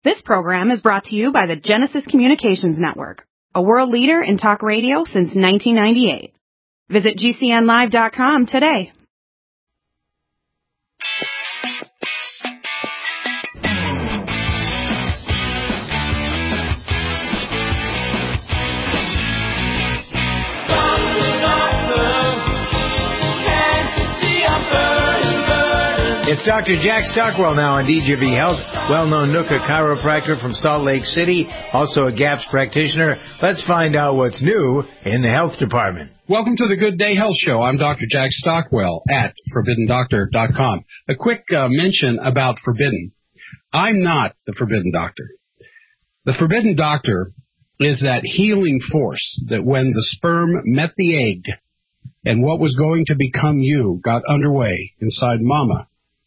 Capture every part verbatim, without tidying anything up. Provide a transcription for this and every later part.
This program is brought to you by the Genesis Communications Network, a world leader in talk radio since nineteen ninety-eight. Visit G C N live dot com today. It's Doctor Jack Stockwell now on D J V Health, well-known Nooka chiropractor from Salt Lake City, also a GAPS practitioner. Let's find out what's new in the health department. Welcome to the Good Day Health Show. I'm Doctor Jack Stockwell at forbidden doctor dot com. A quick uh, mention about Forbidden. I'm not the Forbidden Doctor. The Forbidden Doctor is that healing force that when the sperm met the egg and what was going to become you got underway inside mama,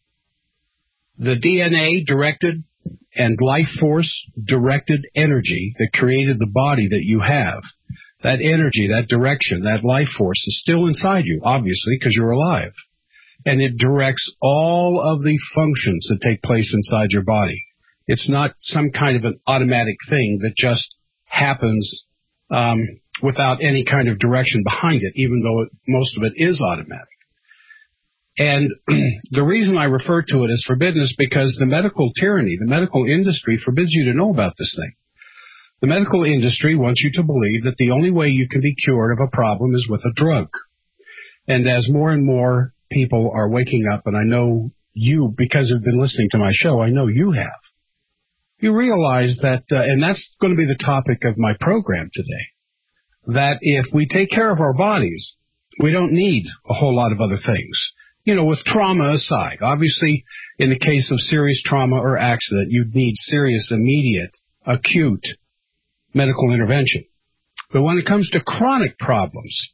the D N A-directed and life force-directed energy that created the body that you have, that energy, that direction, that life force is still inside you, obviously, because you're alive. And it directs all of the functions that take place inside your body. It's not some kind of an automatic thing that just happens um, without any kind of direction behind it, even though it, most of it is automatic. And the reason I refer to it as forbidden is because the medical tyranny, the medical industry forbids you to know about this thing. The medical industry wants you to believe that the only way you can be cured of a problem is with a drug. And as more and more people are waking up, and I know you, because you've been listening to my show, I know you have, you realize that, uh, and that's going to be the topic of my program today, that if we take care of our bodies, we don't need a whole lot of other things. You know, with trauma aside, obviously, in the case of serious trauma or accident, you'd need serious, immediate, acute medical intervention. But when it comes to chronic problems,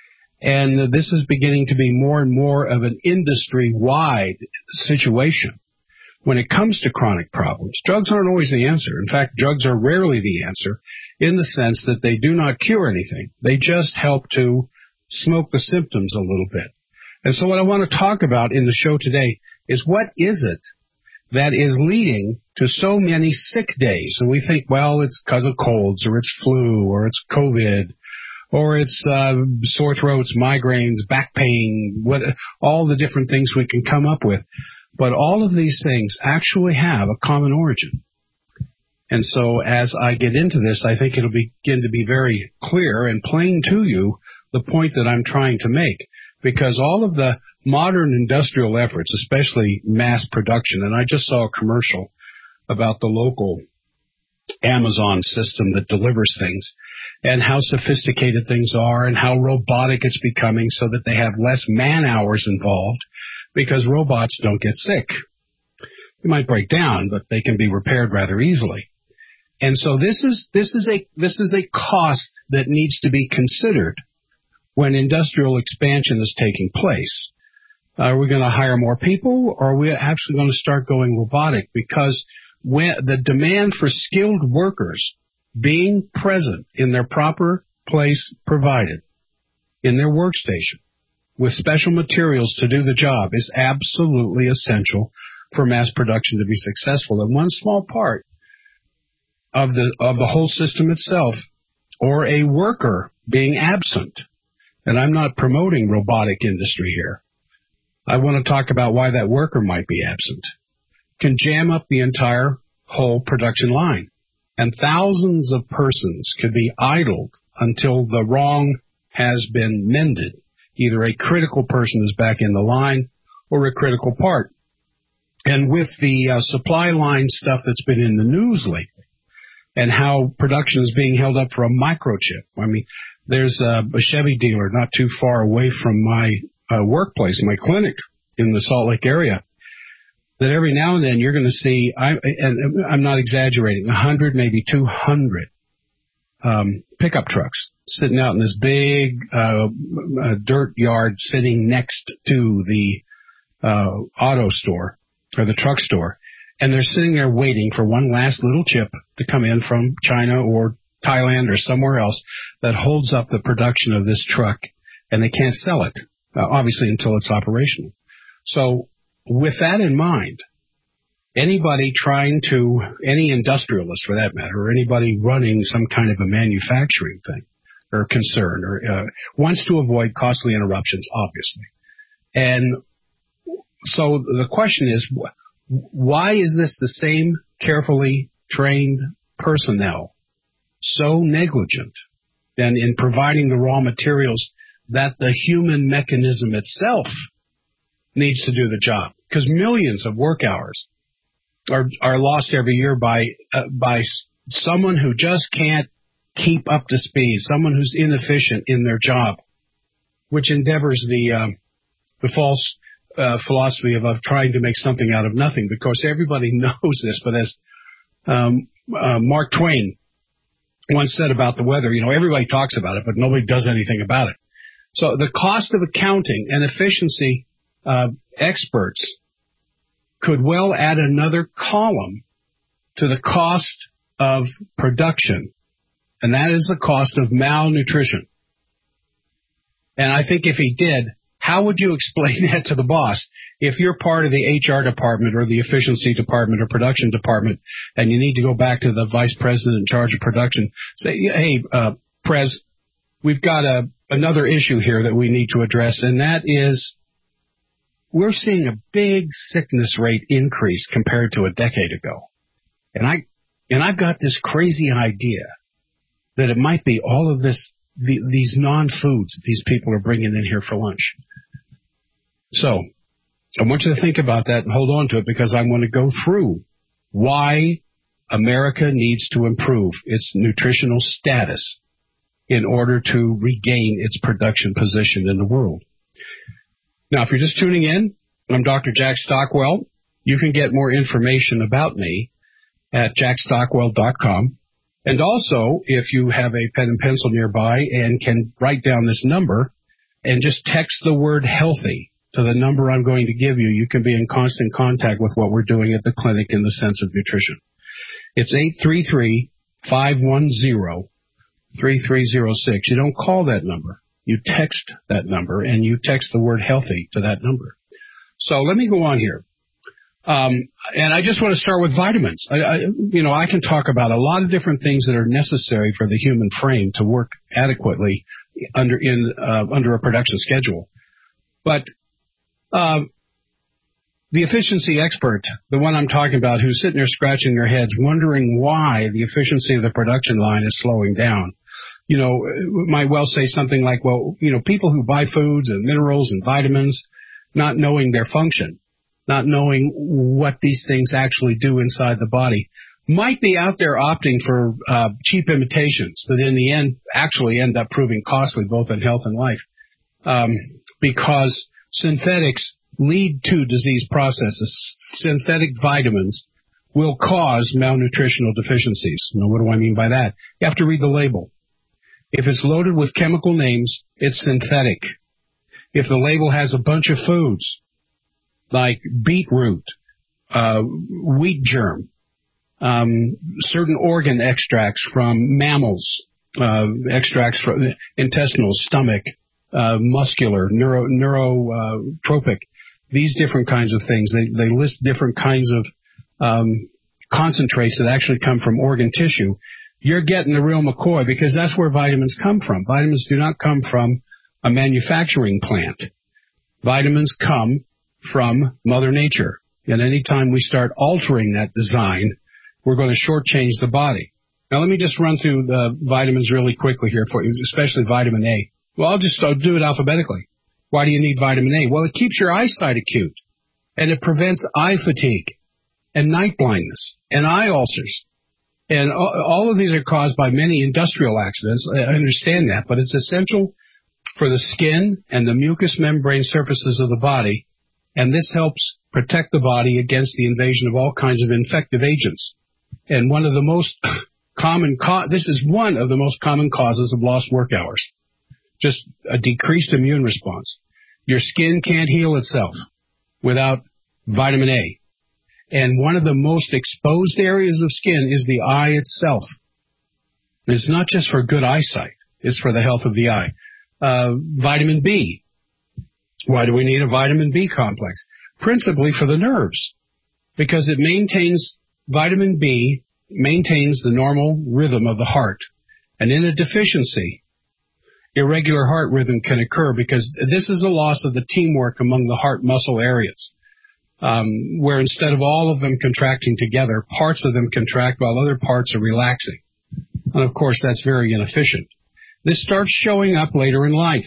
and this is beginning to be more and more of an industry-wide situation, when it comes to chronic problems, drugs aren't always the answer. In fact, drugs are rarely the answer in the sense that they do not cure anything. They just help to smoke the symptoms a little bit. And so what I want to talk about in the show today is what is it that is leading to so many sick days? And we think, well, it's because of colds, or it's flu, or it's COVID, or it's uh, sore throats, migraines, back pain, what, all the different things we can come up with. But all of these things actually have a common origin. And so as I get into this, I think it'll begin to be very clear and plain to you the point that I'm trying to make. Because all of the modern industrial efforts, especially mass production, and I just saw a commercial about the local Amazon system that delivers things and how sophisticated things are and how robotic it's becoming so that they have less man hours involved because robots don't get sick. They might break down, but they can be repaired rather easily. And so this is, this is a, this is a cost that needs to be considered when industrial expansion is taking place. Are we going to hire more people, or are we actually going to start going robotic? Because when the demand for skilled workers being present in their proper place provided, in their workstation, with special materials to do the job is absolutely essential for mass production to be successful. And one small part of the of the whole system itself, or a worker being absent, and I'm not promoting robotic industry here. I want to talk about why that worker might be absent. Can jam up the entire whole production line. And thousands of persons could be idled until the wrong has been mended. Either a critical person is back in the line or a critical part. And with the uh, supply line stuff that's been in the news lately and how production is being held up for a microchip. I mean, there's a, a Chevy dealer not too far away from my uh, workplace, my clinic in the Salt Lake area, that every now and then you're going to see, I, and I'm not exaggerating, one hundred, maybe two hundred um, pickup trucks sitting out in this big uh, uh, dirt yard sitting next to the uh, auto store or the truck store. And they're sitting there waiting for one last little chip to come in from China or Thailand or somewhere else that holds up the production of this truck, and they can't sell it, uh, obviously, until it's operational. So with that in mind, anybody trying to, any industrialist for that matter, or anybody running some kind of a manufacturing thing or concern, or uh, wants to avoid costly interruptions, obviously. And so the question is, why is this the same carefully trained personnel so negligent than in providing the raw materials that the human mechanism itself needs to do the job? Because millions of work hours are are lost every year by uh, by someone who just can't keep up to speed, someone who's inefficient in their job, which endeavors the uh, the false uh, philosophy of, of trying to make something out of nothing. Because everybody knows this, but as um, uh, Mark Twain once said about the weather, you know, everybody talks about it, but nobody does anything about it. So the cost of accounting and efficiency uh, experts could well add another column to the cost of production, and that is the cost of malnutrition. And I think if he did, how would you explain that to the boss if you're part of the H R department or the efficiency department or production department and you need to go back to the vice president in charge of production, say, hey, uh, Prez, we've got a, another issue here that we need to address, and that is we're seeing a big sickness rate increase compared to a decade ago. And I, and I've got this crazy idea that it might be all of this, the, these non-foods that these people are bringing in here for lunch. So I want you to think about that and hold on to it, because I want to go through why America needs to improve its nutritional status in order to regain its production position in the world. Now, if you're just tuning in, I'm Doctor Jack Stockwell. You can get more information about me at jack stockwell dot com. And also, if you have a pen and pencil nearby and can write down this number and just text the word healthy to the number I'm going to give you, you can be in constant contact with what we're doing at the clinic in the sense of nutrition. It's eight three three, five one zero, three three zero six. You don't call that number. You text that number, and you text the word healthy to that number. So let me go on here. Um, and I just want to start with vitamins. I, I, you know, I can talk about a lot of different things that are necessary for the human frame to work adequately under in uh, under a production schedule. But um, the efficiency expert, the one I'm talking about, who's sitting there scratching their heads, wondering why the efficiency of the production line is slowing down, you know, might well say something like, well, you know, people who buy foods and minerals and vitamins, not knowing their function, not knowing what these things actually do inside the body, might be out there opting for uh, cheap imitations that in the end actually end up proving costly both in health and life, um, because synthetics lead to disease processes. Synthetic vitamins will cause malnutritional deficiencies. Now, what do I mean by that? You have to read the label. If it's loaded with chemical names, it's synthetic. If the label has a bunch of foods like beetroot, uh, wheat germ, um, certain organ extracts from mammals, uh, extracts from intestinal, stomach, uh, muscular, neuro, neurotropic, these different kinds of things. They, they list different kinds of um, concentrates that actually come from organ tissue. You're getting the real McCoy, because that's where vitamins come from. Vitamins do not come from a manufacturing plant. Vitamins come from Mother Nature. And any time we start altering that design, we're going to shortchange the body. Now, let me just run through the vitamins really quickly here for you, especially vitamin A. Well, I'll just I'll do it alphabetically. Why do you need vitamin A? Well, it keeps your eyesight acute, and it prevents eye fatigue and night blindness and eye ulcers. And all of these are caused by many industrial accidents. I understand that, but it's essential for the skin and the mucous membrane surfaces of the body, and this helps protect the body against the invasion of all kinds of infective agents. And one of the most common co- this is one of the most common causes of lost work hours, just a decreased immune response. Your skin can't heal itself without vitamin A. And one of the most exposed areas of skin is the eye itself. It's not just for good eyesight. It's for the health of the eye. Uh, vitamin B. Why do we need a vitamin B complex? Principally for the nerves. because it maintains, vitamin B maintains the normal rhythm of the heart. And in a deficiency, irregular heart rhythm can occur because this is a loss of the teamwork among the heart muscle areas, um, where instead of all of them contracting together, parts of them contract while other parts are relaxing. And of course, that's very inefficient. This starts showing up later in life.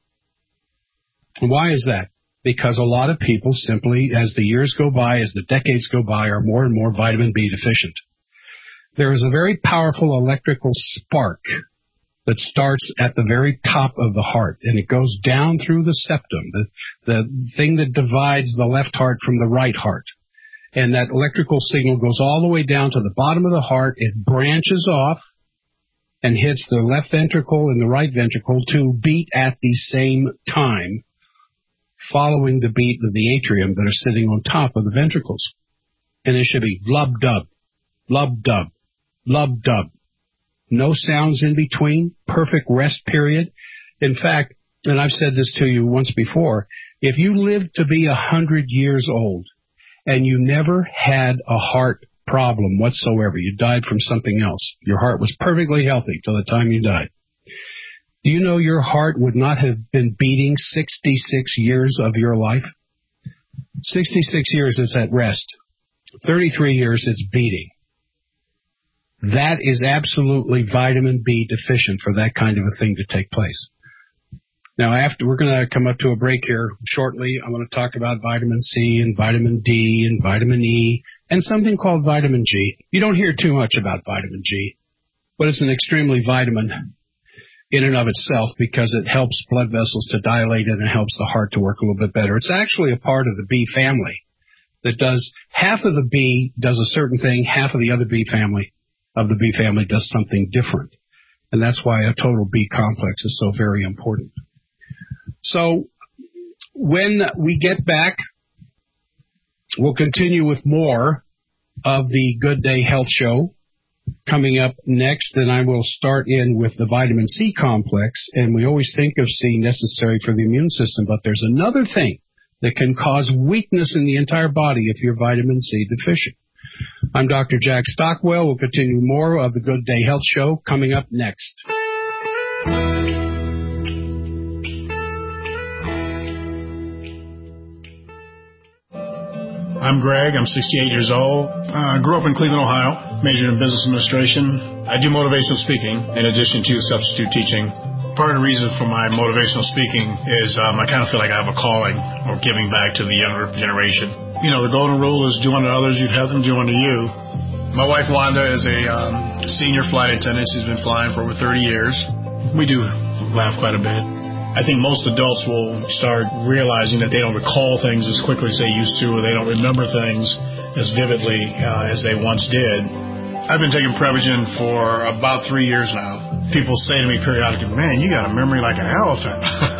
And why is that? Because a lot of people simply, as the years go by, as the decades go by, are more and more vitamin B deficient. There is a very powerful electrical spark that starts at the very top of the heart, and it goes down through the septum, the, the thing that divides the left heart from the right heart. And that electrical signal goes all the way down to the bottom of the heart. It branches off and hits the left ventricle and the right ventricle to beat at the same time, following the beat of the atrium that are sitting on top of the ventricles. And it should be lub-dub, lub-dub, lub-dub. No sounds in between, perfect rest period. In fact, and I've said this to you once before, if you lived to be a hundred years old and you never had a heart problem whatsoever, you died from something else, your heart was perfectly healthy till the time you died, do you know your heart would not have been beating sixty-six years of your life? sixty-six years it's at rest. thirty-three years it's beating. That is absolutely vitamin B deficient for that kind of a thing to take place. Now, after we're going to come up to a break here shortly, I'm going to talk about vitamin C and vitamin D and vitamin E and something called vitamin G. You don't hear too much about vitamin G, but it's an extremely vitamin in and of itself because it helps blood vessels to dilate and it helps the heart to work a little bit better. It's actually a part of the B family that does, half of the B does a certain thing, half of the other B family of the B family does something different. And that's why a total B complex is so very important. So when we get back, we'll continue with more of the Good Day Health Show coming up next, and I will start in with the vitamin C complex. And we always think of C necessary for the immune system, but there's another thing that can cause weakness in the entire body if you're vitamin C deficient. I'm Doctor Jack Stockwell. We'll continue more of the Good Day Health Show coming up next. I'm Greg. I'm sixty-eight years old. I uh, grew up in Cleveland, Ohio, majored in business administration. I do motivational speaking in addition to substitute teaching. Part of the reason for my motivational speaking is um, I kind of feel like I have a calling or giving back to the younger generation. You know, the golden rule is do unto others, you'd have them do unto you. My wife, Wanda, is a um, senior flight attendant. She's been flying for over thirty years. We do laugh quite a bit. I think most adults will start realizing that they don't recall things as quickly as they used to, or they don't remember things as vividly uh, as they once did. I've been taking Prevagen for about three years now. People say to me periodically, man, you got a memory like an elephant.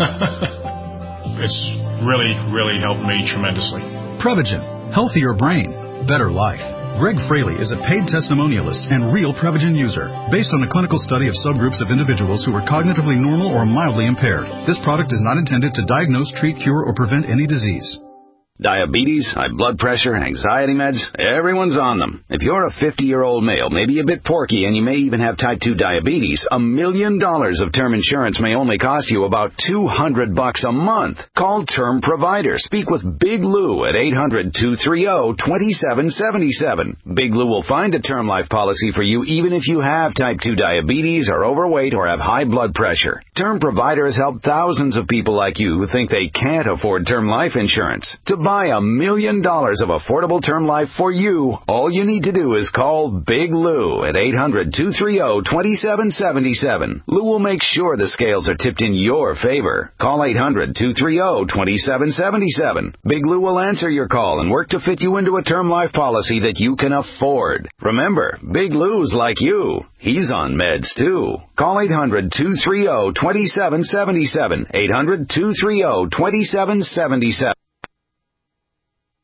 It's really, really helped me tremendously. Prevagen, healthier brain, better life. Greg Fraley is a paid testimonialist and real Prevagen user, based on a clinical study of subgroups of individuals who are cognitively normal or mildly impaired. This product is not intended to diagnose, treat, cure, or prevent any disease. Diabetes, high blood pressure, anxiety meds, everyone's on them. If you're a fifty-year-old male, maybe a bit porky, and you may even have type two diabetes, a million dollars of term insurance may only cost you about two hundred bucks a month. Call Term Provider. Speak with Big Lou at eight hundred, two three zero, two seven seven seven. Big Lou will find a term life policy for you even if you have type two diabetes, are overweight, or have high blood pressure. Term Provider has helped thousands of people like you who think they can't afford term life insurance. To buy a million dollars of affordable term life for you, all you need to do is call Big Lou at eight hundred, two three zero, two seven seven seven. Lou will make sure the scales are tipped in your favor. Call eight hundred, two three zero, two seven seven seven. Big Lou will answer your call and work to fit you into a term life policy that you can afford. Remember, Big Lou's like you. He's on meds too. Call eight hundred, two three zero, two seven seven seven. eight hundred, two three zero, two seven seven seven.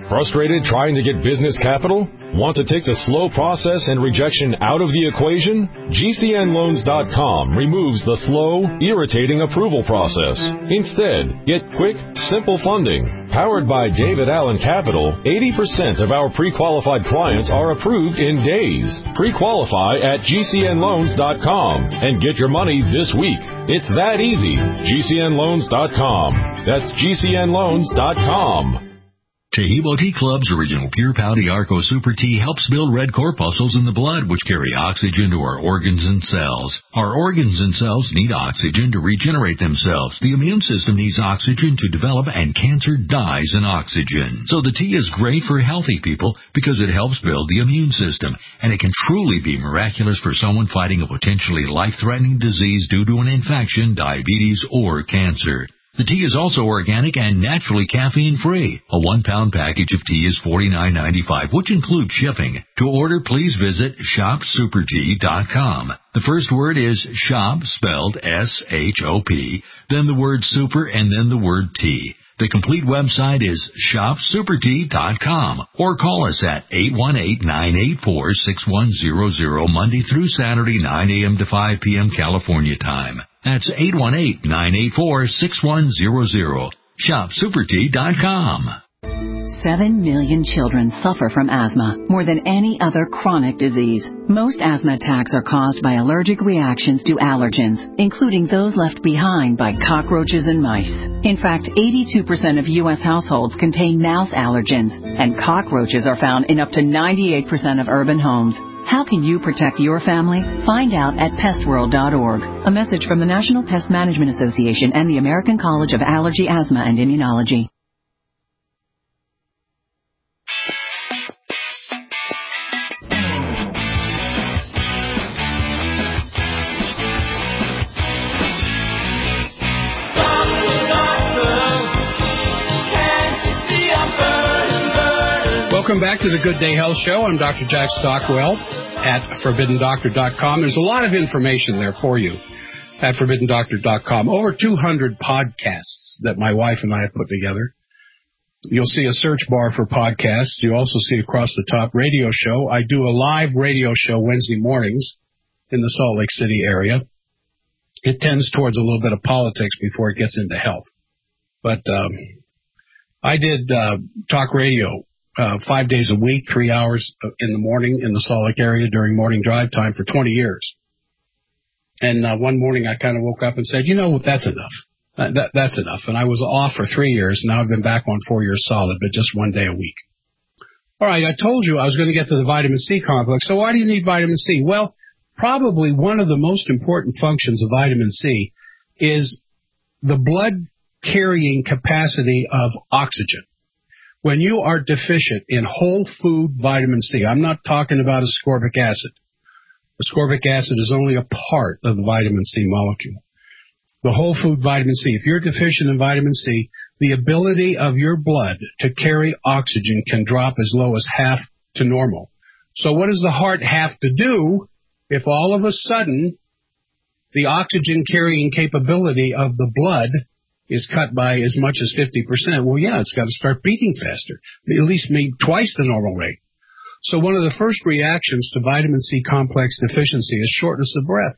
Frustrated trying to get business capital? Want to take the slow process and rejection out of the equation? G C N loans dot com removes the slow, irritating approval process. Instead, get quick, simple funding. Powered by David Allen Capital, eighty percent of our pre-qualified clients are approved in days. Pre-qualify at G C N loans dot com and get your money this week. It's that easy. G C N loans dot com. That's G C N loans dot com. Taheebo Tea Club's original Pure Pouty Arco Super Tea helps build red corpuscles in the blood, which carry oxygen to our organs and cells. Our organs and cells need oxygen to regenerate themselves. The immune system needs oxygen to develop, and cancer dies in oxygen. So the tea is great for healthy people because it helps build the immune system, and it can truly be miraculous for someone fighting a potentially life-threatening disease due to an infection, diabetes, or cancer. The tea is also organic and naturally caffeine-free. A one-pound package of tea is forty-nine ninety-five, which includes shipping. To order, please visit shop super tea dot com. The first word is shop, spelled S H O P, then the word super, and then the word tea. The complete website is shop super tea dot com, or call us at eight one eight, nine eight four, six one zero zero Monday through Saturday, nine a.m. to five p.m. California time. That's eight one eight, nine eight four, six one zero zero. shop super tea dot com. Seven million children suffer from asthma, more than any other chronic disease. Most asthma attacks are caused by allergic reactions to allergens, including those left behind by cockroaches and mice. In fact, eighty-two percent of U S households contain mouse allergens, and cockroaches are found in up to ninety-eight percent of urban homes. How can you protect your family? Find out at pest world dot org. A message from the National Pest Management Association and the American College of Allergy, Asthma, and Immunology. Welcome back to the Good Day Health Show. I'm Doctor Jack Stockwell at forbidden doctor dot com. There's a lot of information there for you at forbidden doctor dot com. Over two hundred podcasts that my wife and I have put together. You'll see a search bar for podcasts. You also see across the top radio show. I do a live radio show Wednesday mornings in the Salt Lake City area. It tends towards a little bit of politics before it gets into health. But um, I did uh, talk radio Uh, five days a week, three hours in the morning in the Salt Lake area during morning drive time for twenty years. And uh, one morning I kind of woke up and said, you know, that's enough. Uh, that, that's enough. And I was off for three years. Now I've been back on four years solid, but just one day a week. All right, I told you I was going to get to the vitamin C complex. So why do you need vitamin C? Well, probably one of the most important functions of vitamin C is the blood carrying capacity of oxygen. When you are deficient in whole food vitamin C, I'm not talking about ascorbic acid. Ascorbic acid is only a part of the vitamin C molecule. The whole food vitamin C, if you're deficient in vitamin C, the ability of your blood to carry oxygen can drop as low as half to normal. So what does the heart have to do if all of a sudden the oxygen carrying capability of the blood is cut by as much as fifty percent, well, yeah, it's got to start beating faster, at least maybe twice the normal rate. So one of the first reactions to vitamin C complex deficiency is shortness of breath.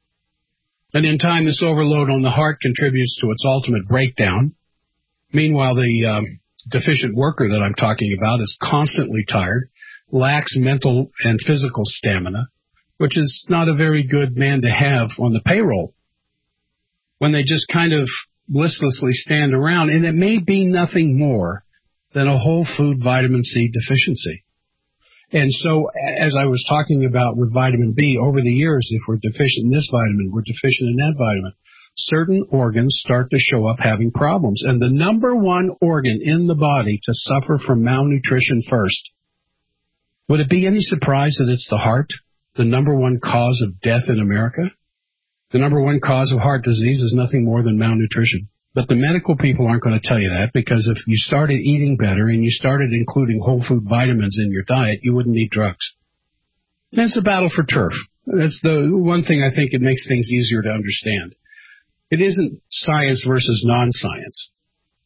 And in time, this overload on the heart contributes to its ultimate breakdown. Meanwhile, the um, deficient worker that I'm talking about is constantly tired, lacks mental and physical stamina, which is not a very good man to have on the payroll when they just kind of listlessly stand around, and it may be nothing more than a whole food vitamin C deficiency. And so, as I was talking about with vitamin B, over the years, if we're deficient in this vitamin, we're deficient in that vitamin, certain organs start to show up having problems. And the number one organ in the body to suffer from malnutrition first, would it be any surprise that it's the heart, the number one cause of death in America? The number one cause of heart disease is nothing more than malnutrition. But the medical people aren't going to tell you that, because if you started eating better and you started including whole food vitamins in your diet, you wouldn't need drugs. And it's a battle for turf. That's the one thing I think it makes things easier to understand. It isn't science versus non-science.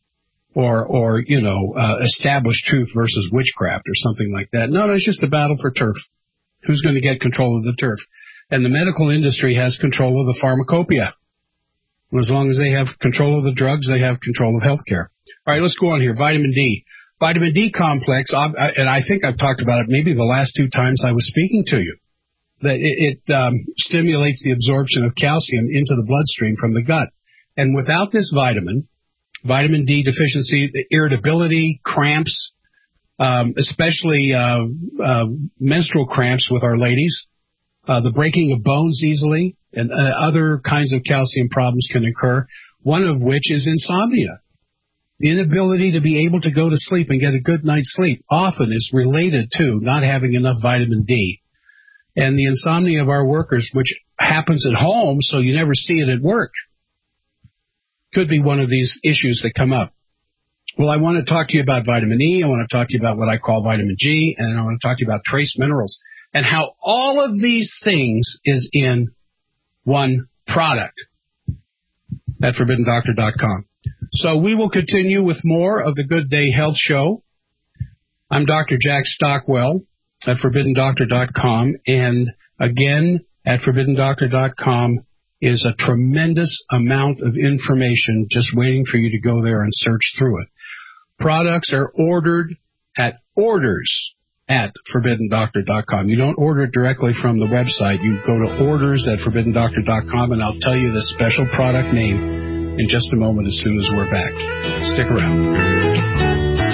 or, or you know, uh, established truth versus witchcraft or something like that. No, it's just a battle for turf. Who's going to get control of the turf? And the medical industry has control of the pharmacopoeia. As long as they have control of the drugs, they have control of healthcare. All right, let's go on here. Vitamin D. Vitamin D complex, and I think I've talked about it maybe the last two times I was speaking to you, that it, it um, stimulates the absorption of calcium into the bloodstream from the gut. And without this vitamin, vitamin D deficiency, irritability, cramps, um, especially uh, uh, menstrual cramps with our ladies, uh, the breaking of bones easily, and uh, other kinds of calcium problems can occur, one of which is insomnia. The inability to be able to go to sleep and get a good night's sleep often is related to not having enough vitamin D. And the insomnia of our workers, which happens at home, so you never see it at work, could be one of these issues that come up. Well, I want to talk to you about vitamin E. I want to talk to you about what I call vitamin G, and I want to talk to you about trace minerals and how all of these things is in one product at forbidden doctor dot com. So we will continue with more of the Good Day Health Show. I'm Doctor Jack Stockwell at forbidden doctor dot com, and again, at forbidden doctor dot com is a tremendous amount of information just waiting for you to go there and search through it. Products are ordered at orders at forbidden doctor dot com. You don't order it directly from the website. You go to orders at forbidden doctor dot com, and I'll tell you the special product name in just a moment as soon as we're back. Stick around.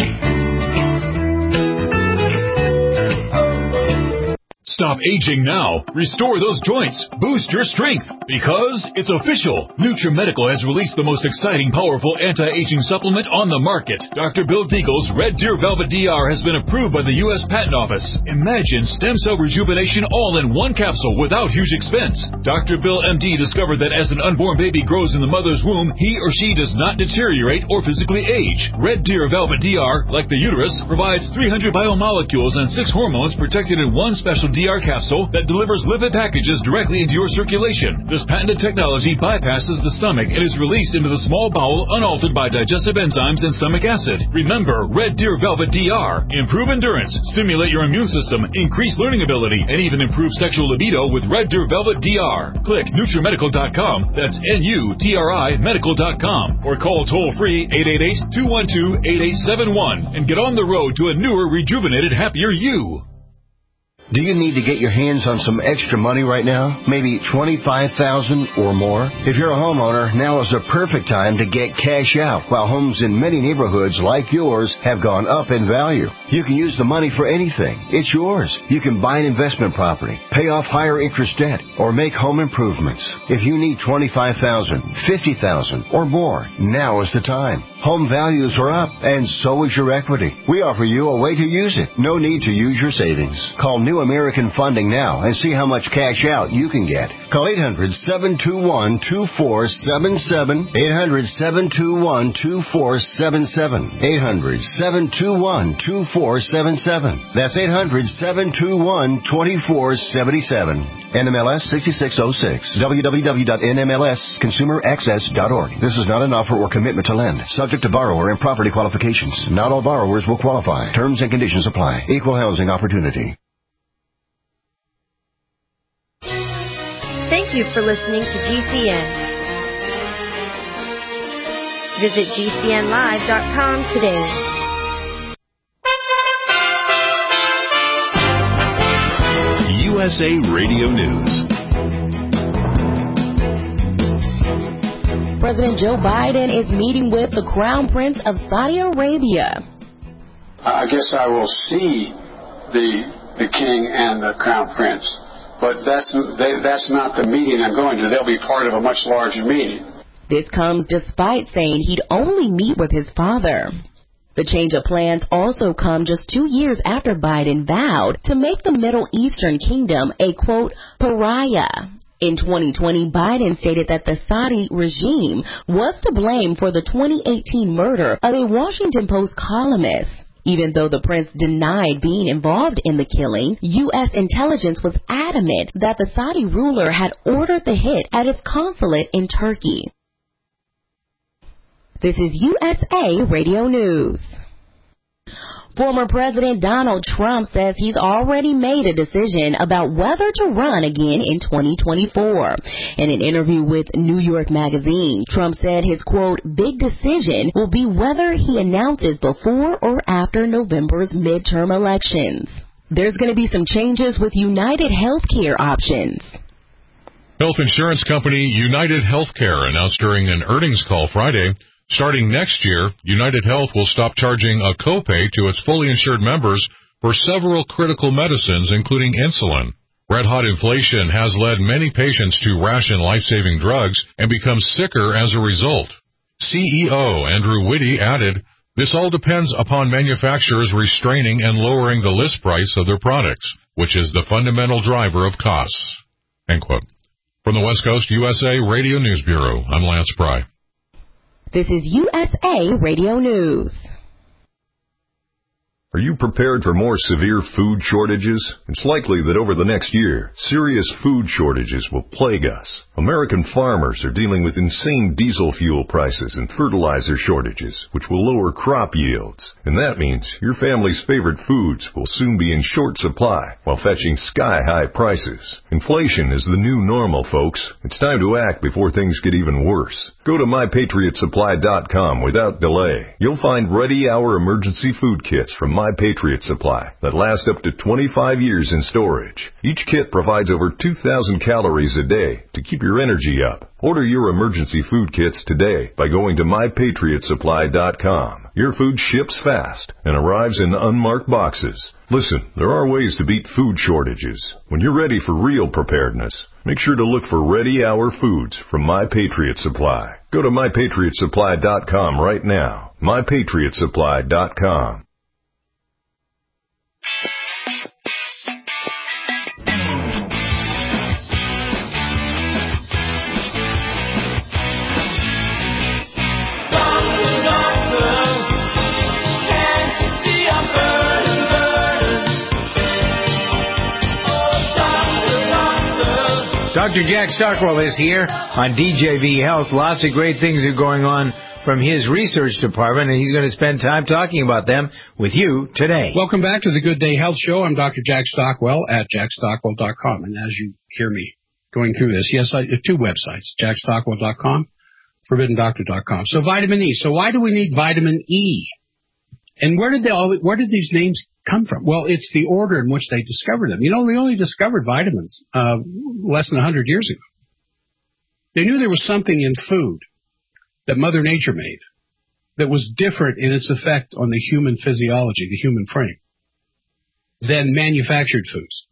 Stop aging now. Restore those joints. Boost your strength. Because it's official. NutriMedical has released the most exciting, powerful anti-aging supplement on the market. Doctor Bill Deagle's Red Deer Velvet D R has been approved by the U S Patent Office. Imagine stem cell rejuvenation all in one capsule without huge expense. Doctor Bill M D discovered that as an unborn baby grows in the mother's womb, he or she does not deteriorate or physically age. Red Deer Velvet D R, like the uterus, provides three hundred biomolecules and six hormones protected in one special D R capsule that delivers lipid packages directly into your circulation. This patented technology bypasses the stomach and is released into the small bowel unaltered by digestive enzymes and stomach acid. Remember, Red Deer Velvet D R. Improve endurance, stimulate your immune system, increase learning ability, and even improve sexual libido with Red Deer Velvet D R. Click NutriMedical dot com, that's N U T R I medical dot com, or call toll-free eight eight eight, two one two, eight eight seven one and get on the road to a newer, rejuvenated, happier you. Do you need to get your hands on some extra money right now? Maybe twenty-five thousand dollars or more? If you're a homeowner, now is the perfect time to get cash out while homes in many neighborhoods like yours have gone up in value. You can use the money for anything. It's yours. You can buy an investment property, pay off higher interest debt, or make home improvements. If you need twenty-five thousand dollars, fifty thousand dollars or more, now is the time. Home values are up, and so is your equity. We offer you a way to use it. No need to use your savings. Call New American Funding now and see how much cash out you can get. Call eight hundred, seven two one, two four seven seven, eight hundred, seven two one, two four seven seven, eight hundred, seven two one, two four seven seven. That's eight hundred, seven two one, two four seven seven. N M L S six six zero six. w w w dot n m l s consumer access dot org. This is not an offer or commitment to lend. Subject to borrower and property qualifications. Not all borrowers will qualify. Terms and conditions apply. Equal housing opportunity. Thank you for listening to G C N. Visit G C N live dot com today. U S A Radio News. President Joe Biden is meeting with the Crown Prince of Saudi Arabia. I guess I will see the the king and the Crown Prince, but that's they, that's not the meeting I'm going to. They'll be part of a much larger meeting. This comes despite saying he'd only meet with his father. The change of plans also come just two years after Biden vowed to make the Middle Eastern kingdom a, quote, pariah. In twenty twenty, Biden stated that the Saudi regime was to blame for the twenty eighteen murder of a Washington Post columnist. Even though the prince denied being involved in the killing, U S intelligence was adamant that the Saudi ruler had ordered the hit at its consulate in Turkey. This is U S A Radio News. Former President Donald Trump says he's already made a decision about whether to run again in twenty twenty-four. In an interview with New York Magazine, Trump said his, quote, big decision will be whether he announces before or after November's midterm elections. There's going to be some changes with United Healthcare options. Health insurance company United Healthcare announced during an earnings call Friday, starting next year, United Health will stop charging a copay to its fully insured members for several critical medicines, including insulin. Red-hot inflation has led many patients to ration life-saving drugs and become sicker as a result. C E O Andrew Whitty added, this all depends upon manufacturers restraining and lowering the list price of their products, which is the fundamental driver of costs. End quote. From the West Coast U S A Radio News Bureau, I'm Lance Pry. This is U S A Radio News. Are you prepared for more severe food shortages? It's likely that over the next year, serious food shortages will plague us. American farmers are dealing with insane diesel fuel prices and fertilizer shortages, which will lower crop yields. And that means your family's favorite foods will soon be in short supply while fetching sky-high prices. Inflation is the new normal, folks. It's time to act before things get even worse. Go to my patriot supply dot com without delay. You'll find ready-hour emergency food kits from My Patriot Supply that last up to twenty-five years in storage. Each kit provides over two thousand calories a day to keep your energy up. Order your emergency food kits today by going to my patriot supply dot com. Your food ships fast and arrives in unmarked boxes. Listen, there are ways to beat food shortages. When you're ready for real preparedness, make sure to look for ready-hour foods from My Patriot Supply. Go to my patriot supply dot com right now. my patriot supply dot com. Doctor Jack Stockwell is here on D J V Health. Lots of great things are going on from his research department, and he's going to spend time talking about them with you today. Welcome back to the Good Day Health Show. I'm Doctor Jack Stockwell at jack stockwell dot com. And as you hear me going through this, yes, I have two websites, jack stockwell dot com, forbidden doctor dot com. So vitamin E. So why do we need vitamin E? And where did they all, where did these names come from? Well, it's the order in which they discovered them. You know, they only discovered vitamins uh, less than one hundred years ago. They knew there was something in food that Mother Nature made that was different in its effect on the human physiology, the human frame, than manufactured foods.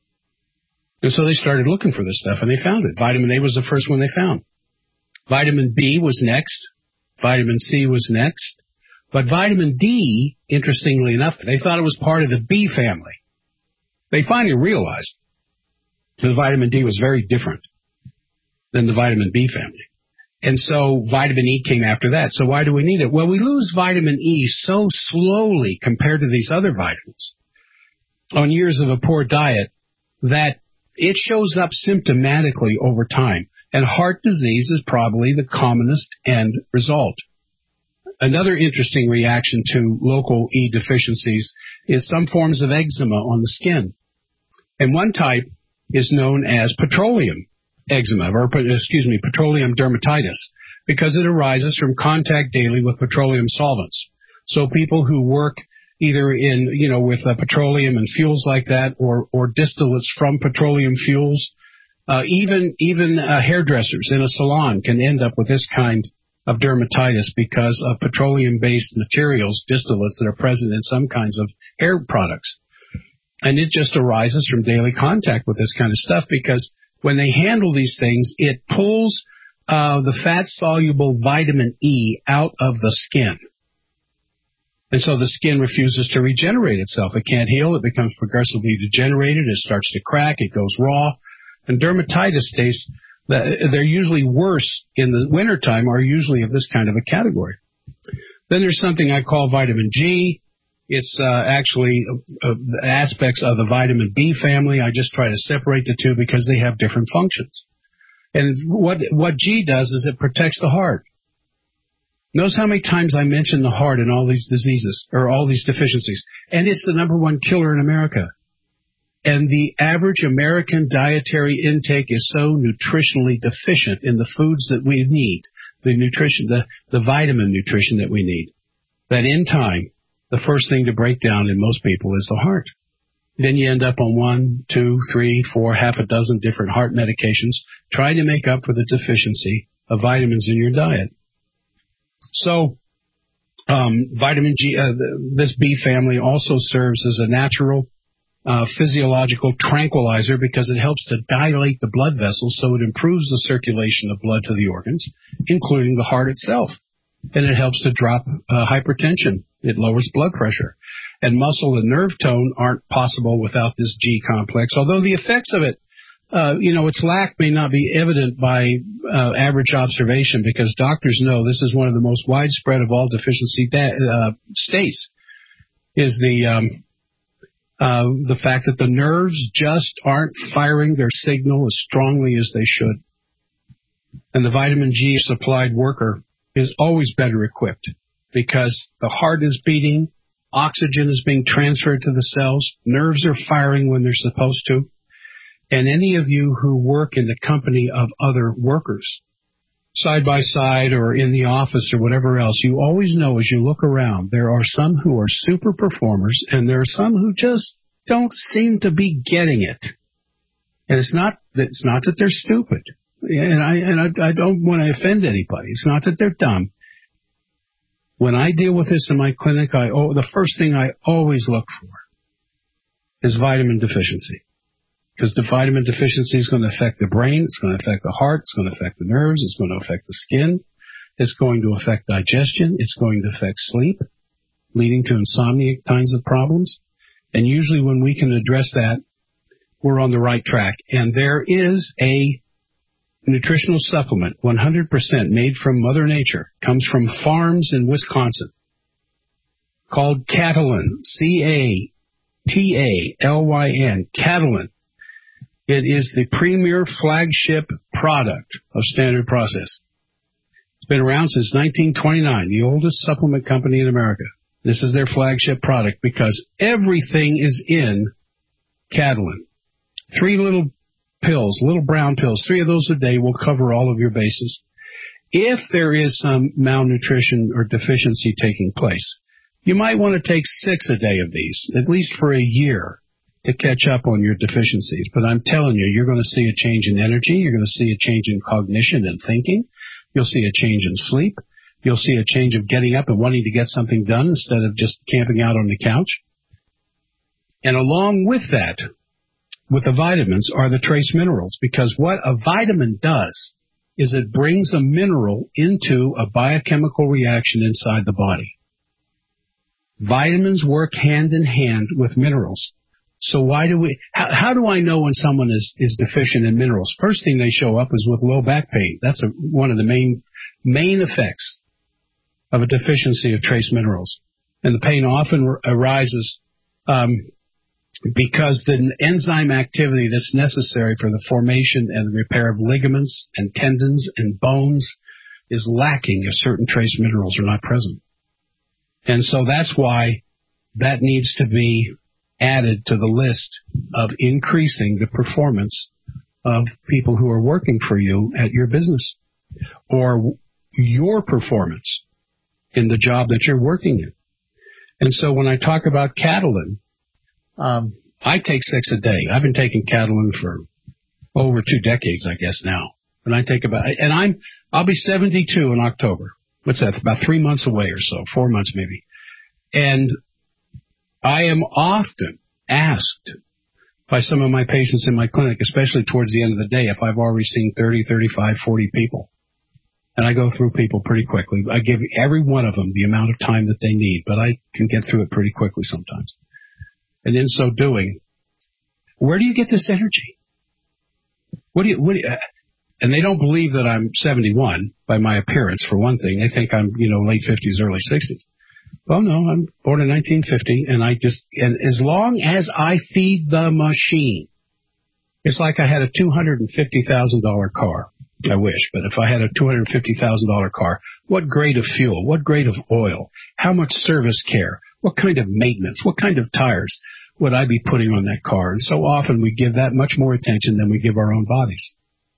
And so they started looking for this stuff, and they found it. Vitamin A was the first one they found. Vitamin B was next. Vitamin C was next. But vitamin D, interestingly enough, they thought it was part of the B family. They finally realized that vitamin D was very different than the vitamin B family. And so vitamin E came after that. So why do we need it? Well, we lose vitamin E so slowly compared to these other vitamins on years of a poor diet that it shows up symptomatically over time. And heart disease is probably the commonest end result. Another interesting reaction to local E deficiencies is some forms of eczema on the skin. And one type is known as petroleum eczema, or excuse me, petroleum dermatitis, because it arises from contact daily with petroleum solvents. So people who work either in, you know, with uh, petroleum and fuels like that, or, or distillates from petroleum fuels, uh, even, even uh, hairdressers in a salon can end up with this kind of dermatitis because of petroleum-based materials, distillates that are present in some kinds of hair products. And it just arises from daily contact with this kind of stuff because when they handle these things, it pulls uh, the fat-soluble vitamin E out of the skin. And so the skin refuses to regenerate itself. It can't heal. It becomes progressively degenerated. It starts to crack. It goes raw. And dermatitis states that they're usually worse in the wintertime, are usually of this kind of a category. Then there's something I call vitamin G. It's uh, actually uh, aspects of the vitamin B family. I just try to separate the two because they have different functions. And what what G does is it protects the heart. Notice how many times I mention the heart and all these diseases, or all these deficiencies. And it's the number one killer in America. And the average American dietary intake is so nutritionally deficient in the foods that we need, the nutrition, the, the vitamin nutrition that we need, that in time, the first thing to break down in most people is the heart. Then you end up on one, two, three, four, half a dozen different heart medications trying to make up for the deficiency of vitamins in your diet. So, um, vitamin G, uh, this B family also serves as a natural uh, physiological tranquilizer because it helps to dilate the blood vessels, so it improves the circulation of blood to the organs, including the heart itself. And it helps to drop uh, hypertension. It lowers blood pressure. And muscle and nerve tone aren't possible without this G complex, although the effects of it, uh, you know, its lack may not be evident by uh, average observation, because doctors know this is one of the most widespread of all deficiency da- uh, states, is the um, uh, the fact that the nerves just aren't firing their signal as strongly as they should. And the vitamin G supplied worker is always better equipped because the heart is beating, oxygen is being transferred to the cells, nerves are firing when they're supposed to. And any of you who work in the company of other workers, side by side or in the office or whatever else, you always know as you look around, there are some who are super performers and there are some who just don't seem to be getting it. And it's not that, it's not that they're stupid. And I, and I, I don't want to offend anybody. It's not that they're dumb. When I deal with this in my clinic, I, oh, the first thing I always look for is vitamin deficiency. Because the vitamin deficiency is going to affect the brain, it's going to affect the heart, it's going to affect the nerves, it's going to affect the skin, it's going to affect digestion, it's going to affect sleep, leading to insomnia kinds of problems. And usually when we can address that, we're on the right track. And there is a nutritional supplement, one hundred percent made from Mother Nature, comes from farms in Wisconsin, called Catalyn, C A T A L Y N, Catalyn. It is the premier flagship product of Standard Process. It's been around since nineteen twenty-nine, the oldest supplement company in America. This is their flagship product because everything is in Catalyn. Three little pills, little brown pills, three of those a day will cover all of your bases. If there is some malnutrition or deficiency taking place, you might want to take six a day of these, at least for a year, to catch up on your deficiencies. But I'm telling you, you're going to see a change in energy. You're going to see a change in cognition and thinking. You'll see a change in sleep. You'll see a change of getting up and wanting to get something done instead of just camping out on the couch. And along with that, with the vitamins, are the trace minerals. Because what a vitamin does is it brings a mineral into a biochemical reaction inside the body. Vitamins work hand in hand with minerals. So why do we, how, how do I know when someone is, is deficient in minerals? First thing they show up is with low back pain. That's a, one of the main, main effects of a deficiency of trace minerals. And the pain often arises, um, because the enzyme activity that's necessary for the formation and repair of ligaments and tendons and bones is lacking if certain trace minerals are not present. And so that's why that needs to be added to the list of increasing the performance of people who are working for you at your business, or your performance in the job that you're working in. And so when I talk about Catalyn, um, I take six a day. I've been taking Catalyn for over two decades, I guess now. And I take about, and I'm, I'll be seventy-two in October. What's that? About three months away or so, four months maybe. And I am often asked by some of my patients in my clinic, especially towards the end of the day, if I've already seen thirty, thirty-five, forty people. And I go through people pretty quickly. I give every one of them the amount of time that they need, but I can get through it pretty quickly sometimes. And in so doing, where do you get this energy? What do you, what do you, and they don't believe that I'm seventy-one by my appearance, for one thing. They think I'm, you know, late fifties, early sixties. Well, no, I'm born in nineteen fifty, and I just, and as long as I feed the machine, it's like I had a two hundred fifty thousand dollars car. I wish, but if I had a two hundred fifty thousand dollars car, what grade of fuel, what grade of oil, how much service care, what kind of maintenance, what kind of tires would I be putting on that car? And so often we give that much more attention than we give our own bodies.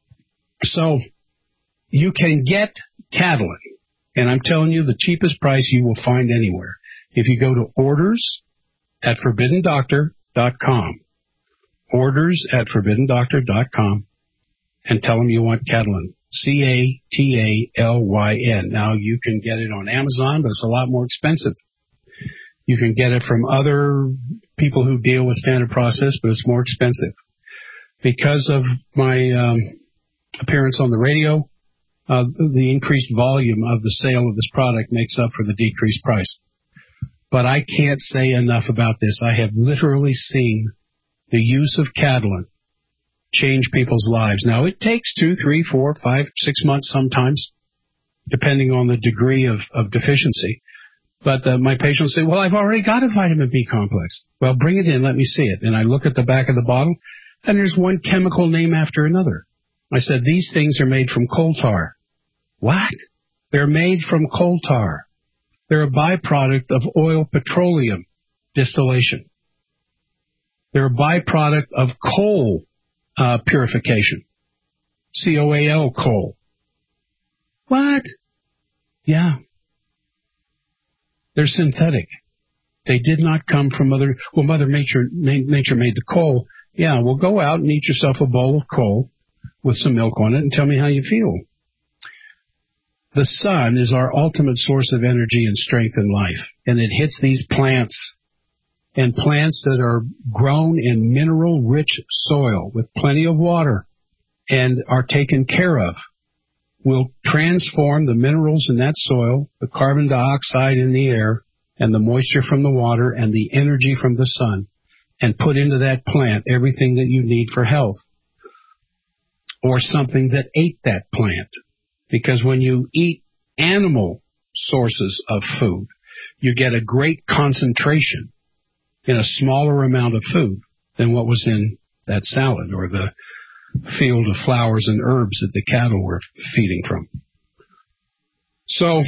So you can get Catalin, and I'm telling you the cheapest price you will find anywhere. If you go to orders at forbidden doctor dot com, orders at forbidden doctor dot com, and tell them you want Catalin, C A T A L Y N. Now, you can get it on Amazon, but it's a lot more expensive. You can get it from other people who deal with standard process, but it's more expensive. Because of my um, appearance on the radio, uh, the increased volume of the sale of this product makes up for the decreased price. But I can't say enough about this. I have literally seen the use of Catalin change people's lives. Now, it takes two, three, four, five, six months sometimes, depending on the degree of, of deficiency. But uh, my patients say, well, I've already got a vitamin B complex. Well, bring it in. Let me see it. And I look at the back of the bottle, and there's one chemical name after another. I said, these things are made from coal tar. What? They're made from coal tar. They're a byproduct of oil petroleum distillation. They're a byproduct of coal uh, purification. C O A L, coal. What? Yeah. They're synthetic. They did not come from Mother... Well, Mother Nature, nature made the coal. Yeah, well, go out and eat yourself a bowl of coal with some milk on it and tell me how you feel. The sun is our ultimate source of energy and strength in life, and it hits these plants, and plants that are grown in mineral-rich soil with plenty of water and are taken care of will transform the minerals in that soil, the carbon dioxide in the air, and the moisture from the water, and the energy from the sun, and put into that plant everything that you need for health, or something that ate that plant. Because when you eat animal sources of food, you get a great concentration in a smaller amount of food than what was in that salad or the field of flowers and herbs that the cattle were feeding from. So,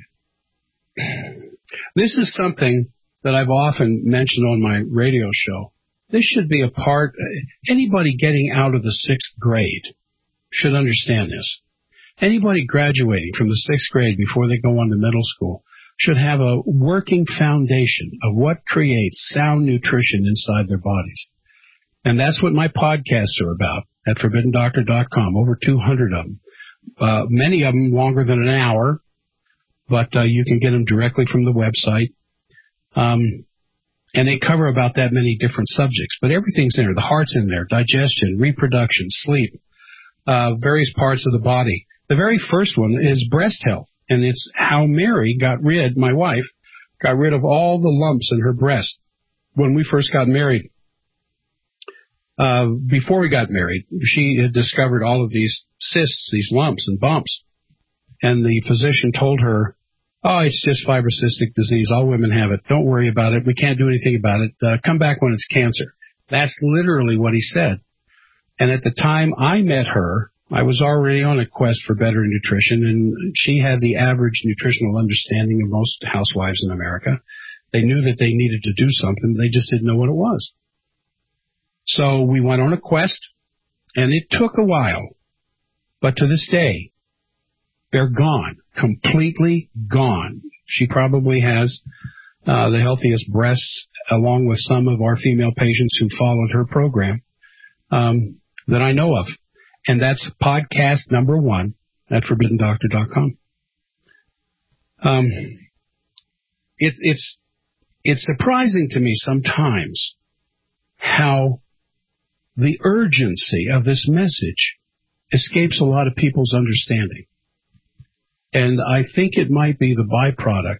this is something that I've often mentioned on my radio show. This should be a part, anybody getting out of the sixth grade should understand this. Anybody graduating from the sixth grade before they go on to middle school should have a working foundation of what creates sound nutrition inside their bodies. And that's what my podcasts are about at forbidden doctor dot com, over two hundred of them. Uh, many of them longer than an hour, but uh, you can get them directly from the website. Um, and they cover about that many different subjects, but everything's in there. The heart's in there, digestion, reproduction, sleep, uh, various parts of the body. The very first one is breast health, and it's how Mary got rid, my wife, got rid of all the lumps in her breast when we first got married. Uh, before we got married, she had discovered all of these cysts, these lumps and bumps, and the physician told her, oh, it's just fibrocystic disease. All women have it. Don't worry about it. We can't do anything about it. Uh, come back when it's cancer. That's literally what he said. And at the time I met her, I was already on a quest for better nutrition, and she had the average nutritional understanding of most housewives in America. They knew that they needed to do something. They just didn't know what it was. So we went on a quest, and it took a while. But to this day, they're gone, completely gone. She probably has uh, the healthiest breasts, along with some of our female patients who followed her program, um, that I know of. And that's podcast number one at forbidden doctor dot com. Um, it, it's it's surprising to me sometimes how the urgency of this message escapes a lot of people's understanding. And I think it might be the byproduct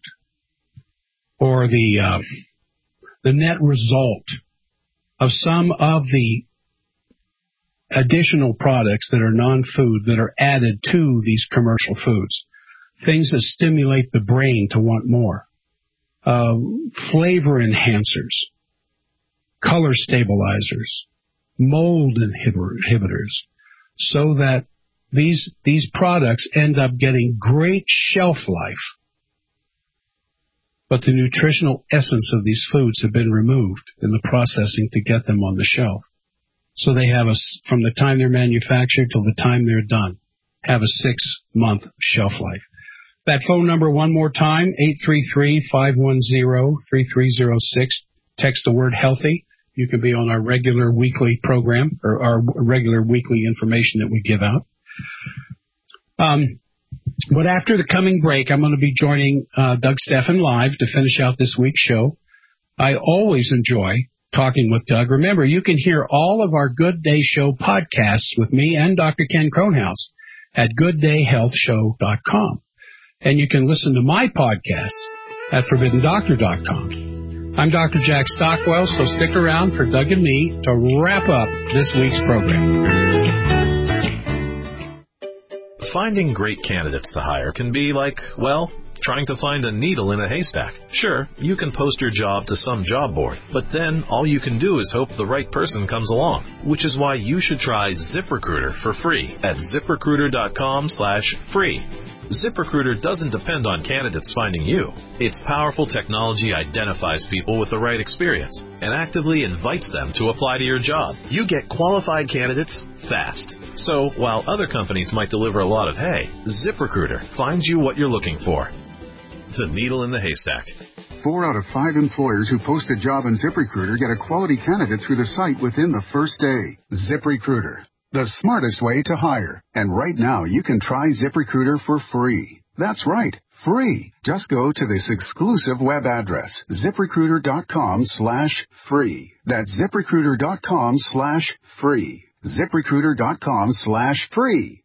or the uh, the net result of some of the additional products that are non-food that are added to these commercial foods. Things that stimulate the brain to want more. Uh, flavor enhancers, color stabilizers, mold inhibitors, so that these these products end up getting great shelf life, but the nutritional essence of these foods have been removed in the processing to get them on the shelf. So they have a, from the time they're manufactured till the time they're done, have a six-month shelf life. That phone number one more time, eight three three, five one zero, three three zero six. Text the word healthy. You can be on our regular weekly program, or our regular weekly information that we give out. Um, but after the coming break, I'm going to be joining uh, Doug Stephan live to finish out this week's show. I always enjoy talking with Doug. Remember, you can hear all of our Good Day Show podcasts with me and Doctor Ken Kronhaus at good day health show dot com. And you can listen to my podcasts at forbidden doctor dot com. I'm Doctor Jack Stockwell, so stick around for Doug and me to wrap up this week's program. Finding great candidates to hire can be like, well, trying to find a needle in a haystack. Sure, you can post your job to some job board, but then all you can do is hope the right person comes along, which is why you should try ZipRecruiter for free at zip recruiter dot com slash free. ZipRecruiter doesn't depend on candidates finding you. Its powerful technology identifies people with the right experience and actively invites them to apply to your job. You get qualified candidates fast. So while other companies might deliver a lot of hay, ZipRecruiter finds you what you're looking for. The needle in the haystack. Four out of five employers who post a job on ZipRecruiter get a quality candidate through the site within the first day. ZipRecruiter, the smartest way to hire. And right now, you can try ZipRecruiter for free. That's right, free. Just go to this exclusive web address, zip recruiter dot com slash free. That's zip recruiter dot com slash free. zip recruiter dot com slash free.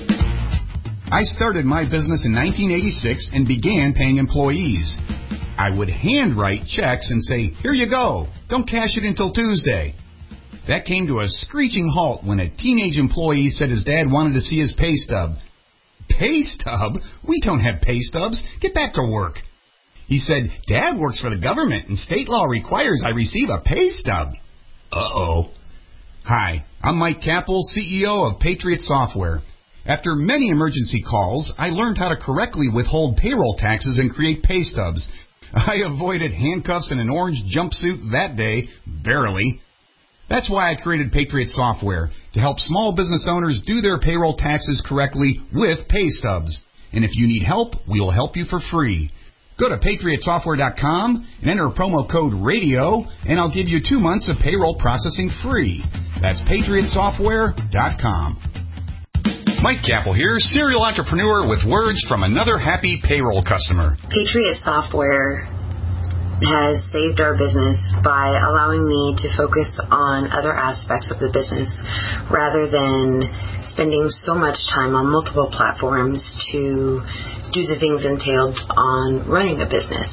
I started my business in nineteen eighty-six and began paying employees. I would handwrite checks and say, here you go, don't cash it until Tuesday. That came to a screeching halt when a teenage employee said his dad wanted to see his pay stub. Pay stub? We don't have pay stubs. Get back to work. He said, Dad works for the government and state law requires I receive a pay stub. Uh-oh. Hi, I'm Mike Capel, C E O of Patriot Software. After many emergency calls, I learned how to correctly withhold payroll taxes and create pay stubs. I avoided handcuffs and an orange jumpsuit that day, barely. That's why I created Patriot Software, to help small business owners do their payroll taxes correctly with pay stubs. And if you need help, we will help you for free. Go to patriot software dot com and enter promo code RADIO, and I'll give you two months of payroll processing free. That's patriot software dot com. Mike Capel here, serial entrepreneur with words from another happy payroll customer. Patriot Software has saved our business by allowing me to focus on other aspects of the business rather than spending so much time on multiple platforms to do the things entailed on running a business.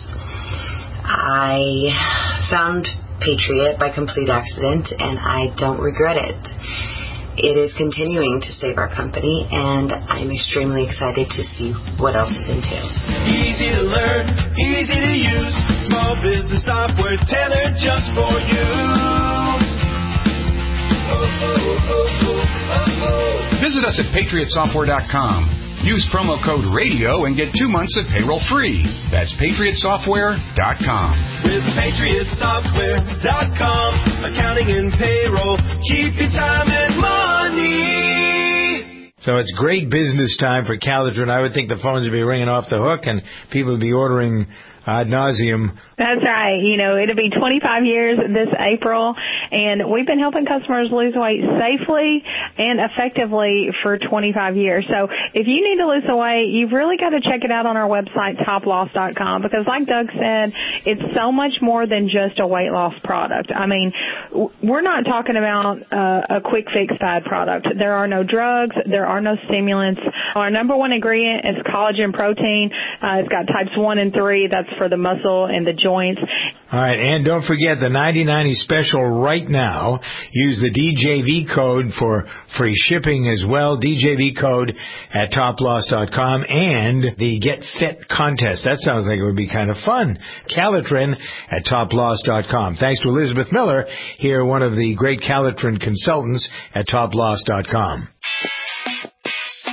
I found Patriot by complete accident, and I don't regret it. It is continuing to save our company, and I'm extremely excited to see what else it entails. Easy to learn, easy to use, small business software tailored just for you. Oh, oh, oh, oh, oh, oh. Visit us at patriot software dot com. Use promo code RADIO and get two months of payroll free. That's patriot software dot com. With patriot software dot com, accounting and payroll, keep your time and money. So it's great business time for Calitrin. I would think the phones would be ringing off the hook and people would be ordering ad nauseum. That's right. You know, it'll be twenty-five years this April, and we've been helping customers lose weight safely and effectively for twenty-five years. So if you need to lose some weight, you've really got to check it out on our website, top loss dot com, because like Doug said, it's so much more than just a weight loss product. I mean, we're not talking about uh, a quick fix fad product. There are no drugs. There are no stimulants. Our number one ingredient is collagen protein. Uh, it's got types one and three. That's for the muscle and the joints. All right, and don't forget the ninety ninety special right now. Use the D J V code for free shipping as well. D J V code at top loss dot com, and the Get Fit contest. That sounds like it would be kind of fun. Calitrin at top loss dot com. Thanks to Elizabeth Miller, here one of the great Calitrin consultants at top loss dot com.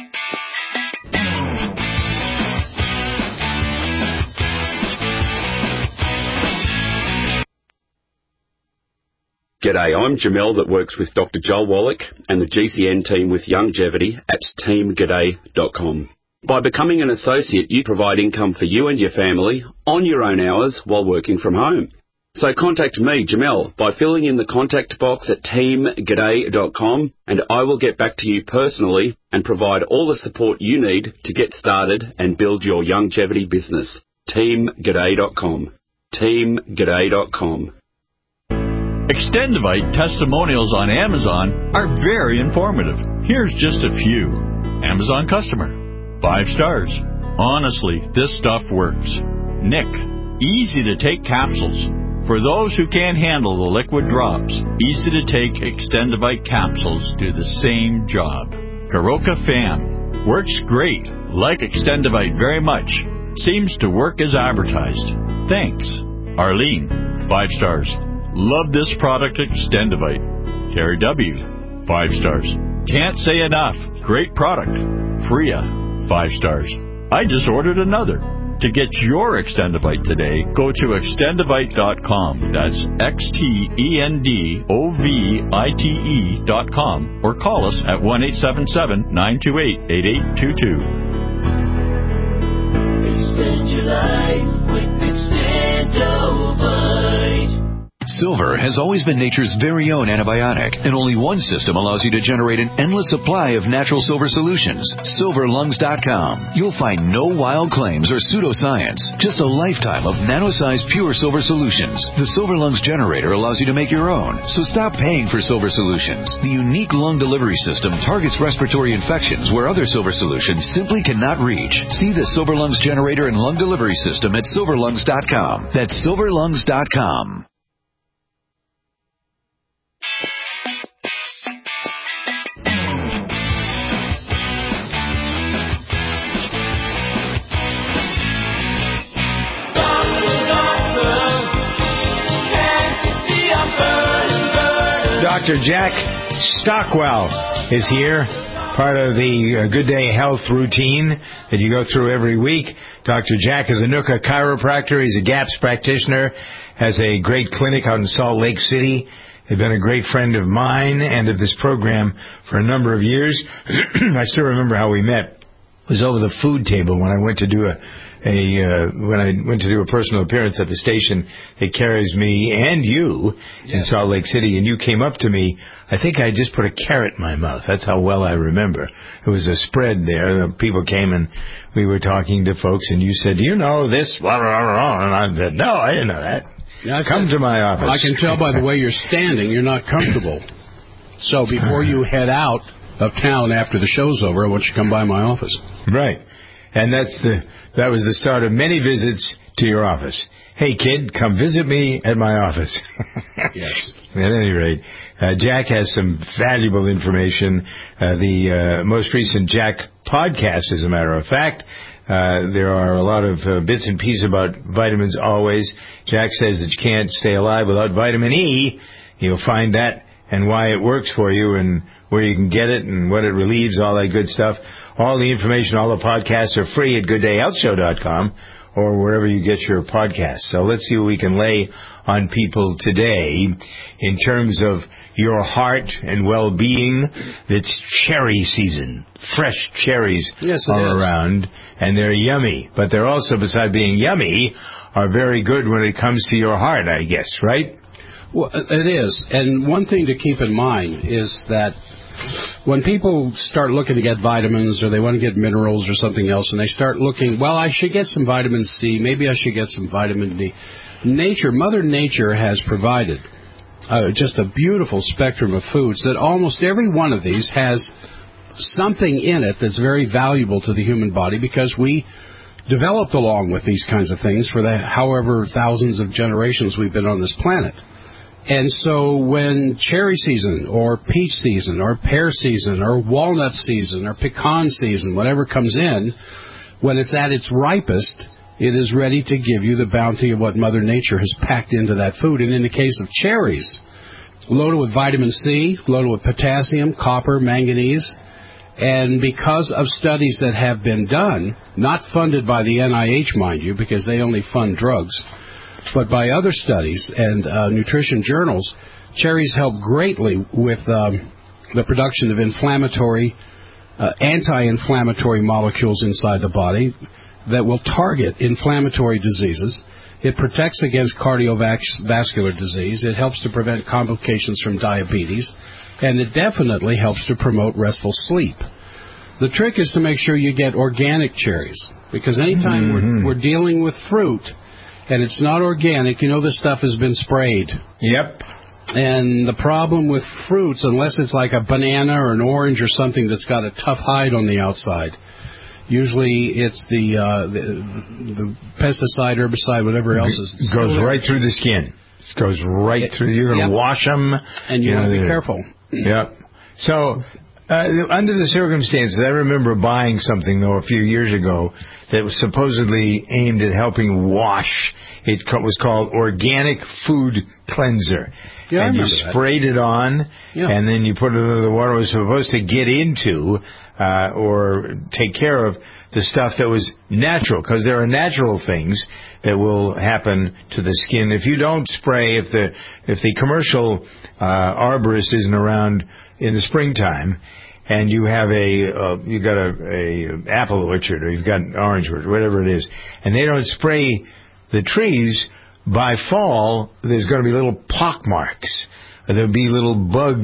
G'day, I'm Jamel that works with Doctor Joel Wallach and the G C N team with Longevity at team g'day dot com. By becoming an associate, you provide income for you and your family on your own hours while working from home. So contact me, Jamel, by filling in the contact box at team g'day dot com, and I will get back to you personally and provide all the support you need to get started and build your longevity business. team g'day dot com. team g'day dot com. Extendivite testimonials on Amazon are very informative. Here's just a few. Amazon customer. Five stars. Honestly, this stuff works. Nick. Easy to take capsules. For those who can't handle the liquid drops, easy to take Extendivite capsules do the same job. Karoka Fam. Works great. Like Extendivite very much. Seems to work as advertised. Thanks. Arlene. Five stars. Love this product, Extendivite. Terry W. Five stars. Can't say enough. Great product. Freya. Five stars. I just ordered another. To get your Extendivite today, go to extendivite dot com. That's X T E N D O V I T E dot com. Or call us at one eight seven seven, nine two eight, eight eight two two. Extend your life with Extendivite. Silver has always been nature's very own antibiotic, and only one system allows you to generate an endless supply of natural silver solutions. silver lungs dot com. You'll find no wild claims or pseudoscience, just a lifetime of nano-sized pure silver solutions. The Silver Lungs generator allows you to make your own, so stop paying for silver solutions. The unique lung delivery system targets respiratory infections where other silver solutions simply cannot reach. See the Silver Lungs generator and lung delivery system at silver lungs dot com. That's silver lungs dot com. Doctor Jack Stockwell is here, part of the uh, Good Day Health routine that you go through every week. Doctor Jack is a Nooka chiropractor. He's a GAPS practitioner, has a great clinic out in Salt Lake City. He's been a great friend of mine and of this program for a number of years. I still remember how we met. It was over the food table when I went to do a A uh, when I went to do a personal appearance at the station that carries me and you yes. in Salt Lake City, and you came up to me. I think I just put a carrot in my mouth. That's how well I remember. It was a spread there. The people came and we were talking to folks, and you said, "Do you know this?" And I said, "No, I didn't know that." Yeah, Come said, to my office. I can tell by the way you're standing, you're not comfortable. So before you head out of town after the show's over, I want you to come by my office. Right, and that's the. That was the start of many visits to your office. Hey, kid, come visit me at my office. Yes. At any rate, uh, Jack has some valuable information. Uh, the uh, most recent Jack podcast, as a matter of fact, uh, there are a lot of uh, bits and pieces about vitamins always. Jack says that you can't stay alive without vitamin E. You'll find that and why it works for you and where you can get it and what it relieves, all that good stuff. All the information, all the podcasts are free at good day health show dot com or wherever you get your podcasts. So let's see what we can lay on people today in terms of your heart and well-being. It's cherry season. Fresh cherries yes, are is. around, and they're yummy. But they're also, beside being yummy, are very good when it comes to your heart, I guess, right? Well, it is. And one thing to keep in mind is that when people start looking to get vitamins or they want to get minerals or something else, and they start looking, well, I should get some vitamin C, maybe I should get some vitamin D. Nature, Mother Nature has provided uh, just a beautiful spectrum of foods that almost every one of these has something in it that's very valuable to the human body because we developed along with these kinds of things for the however thousands of generations we've been on this planet. And so when cherry season or peach season or pear season or walnut season or pecan season, whatever comes in, when it's at its ripest, it is ready to give you the bounty of what Mother Nature has packed into that food. And in the case of cherries, loaded with vitamin C, loaded with potassium, copper, manganese. And because of studies that have been done, not funded by the N I H, mind you, because they only fund drugs, but by other studies and uh, nutrition journals, Cherries help greatly with um, the production of inflammatory, uh, anti-inflammatory molecules inside the body that will target inflammatory diseases. It protects against cardiovascular disease. It helps to prevent complications from diabetes. And it definitely helps to promote restful sleep. The trick is to make sure you get organic cherries, because anytime mm-hmm. we're, we're dealing with fruit and it's not organic, you know this stuff has been sprayed. Yep. And the problem with fruits, unless it's like a banana or an orange or something that's got a tough hide on the outside, usually it's the uh, the, the pesticide, herbicide, whatever else is. It goes right through the skin. It goes right it, through. You're going to yep. wash them. And you, you want to be careful. Yep. So, uh, under the circumstances, I remember buying something, though, a few years ago that was supposedly aimed at helping wash. It was called Organic Food Cleanser. Yeah, and I you that. sprayed it on, yeah. and then you put it under the water. It was supposed to get into uh, or take care of the stuff that was natural, because there are natural things that will happen to the skin if you don't spray. If the if the commercial uh, arborist isn't around in the springtime, and you have a uh, you got a, a apple orchard, or you've got an orange orchard, whatever it is, and they don't spray the trees, by fall there's going to be little pock marks. There'll be little bug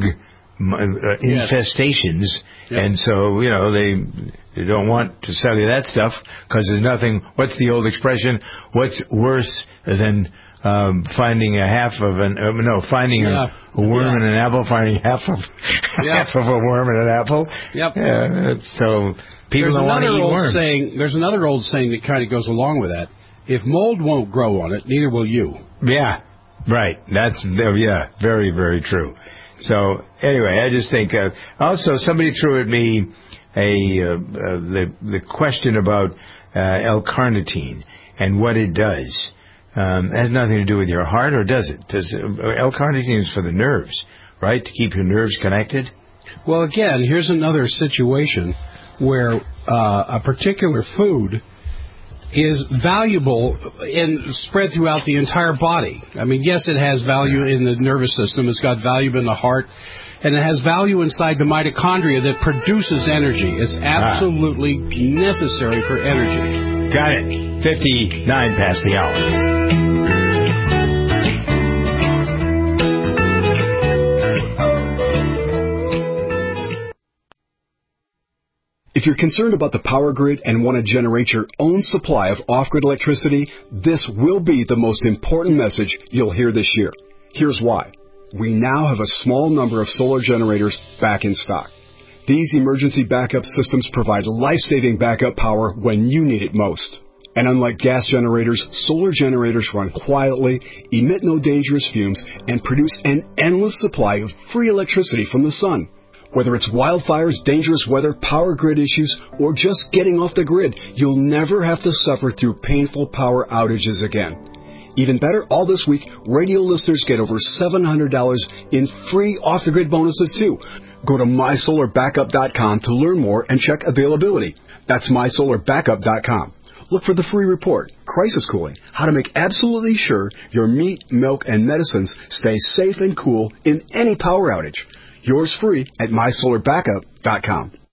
uh, infestations, yes. Yep. And so you know they they don't want to sell you that stuff, because there's nothing. What's the old expression? What's worse than um, finding a half of an uh, no finding yeah. a, a worm yeah. in an apple, finding half of yep. half of a worm in an apple. Yep. Yeah, so people there's don't want to eat worms. Saying, there's another old saying that kind of goes along with that. If mold won't grow on it, neither will you. Yeah, right. That's yeah, very very true. So anyway, I just think. Uh, also, somebody threw at me a uh, uh, the the question about uh, L-carnitine and what it does. Um, it has nothing to do with your heart, or does it? Does uh, L-carnitine is for the nerves, right? To keep your nerves connected. Well, again, here's another situation where uh, a particular food is valuable and spread throughout the entire body. I mean, yes, it has value in the nervous system. It's got value in the heart. And it has value inside the mitochondria that produces energy. It's absolutely ah. necessary for energy. Got it. fifty-nine past the hour. If you're concerned about the power grid and want to generate your own supply of off-grid electricity, this will be the most important message you'll hear this year. Here's why. We now have a small number of solar generators back in stock. These emergency backup systems provide life-saving backup power when you need it most. And unlike gas generators, solar generators run quietly, emit no dangerous fumes, and produce an endless supply of free electricity from the sun. Whether it's wildfires, dangerous weather, power grid issues, or just getting off the grid, you'll never have to suffer through painful power outages again. Even better, all this week, radio listeners get over seven hundred dollars in free off-the-grid bonuses, too. Go to my solar backup dot com to learn more and check availability. That's my solar backup dot com. Look for the free report, Crisis Cooling, how to make absolutely sure your meat, milk, and medicines stay safe and cool in any power outage. Yours free at my solar backup dot com.